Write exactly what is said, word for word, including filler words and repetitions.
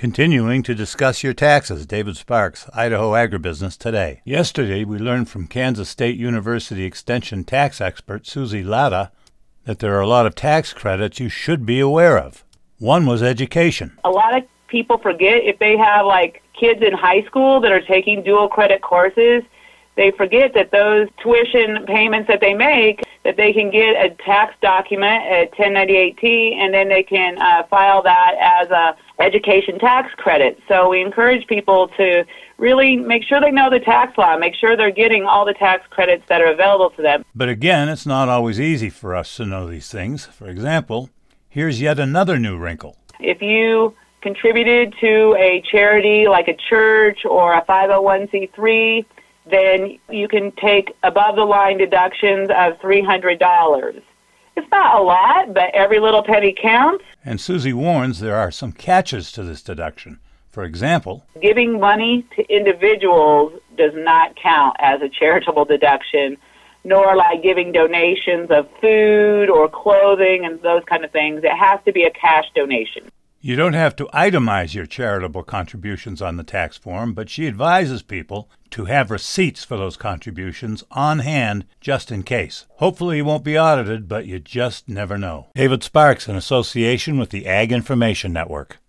Continuing to discuss your taxes, David Sparks, Idaho Agribusiness Today. Yesterday, we learned from Kansas State University Extension tax expert Susie Latta that there are a lot of tax credits you should be aware of. One was education. A lot of people forget if they have like kids in high school that are taking dual credit courses, they forget that those tuition payments that they make, that they can get a tax document at ten ninety-eight T, and then they can uh, file that as a education tax credit. So we encourage people to really make sure they know the tax law, make sure they're getting all the tax credits that are available to them. But again, it's not always easy for us to know these things. For example, here's yet another new wrinkle. If you contributed to a charity like a church or a five oh one c three, then you can take above-the-line deductions of three hundred dollars. It's not a lot, but every little penny counts. And Susie warns there are some catches to this deduction. For example, giving money to individuals does not count as a charitable deduction, nor like giving donations of food or clothing and those kind of things. It has to be a cash donation. You don't have to itemize your charitable contributions on the tax form, but she advises people to have receipts for those contributions on hand just in case. Hopefully you won't be audited, but you just never know. David Sparks, in association with the Ag Information Network.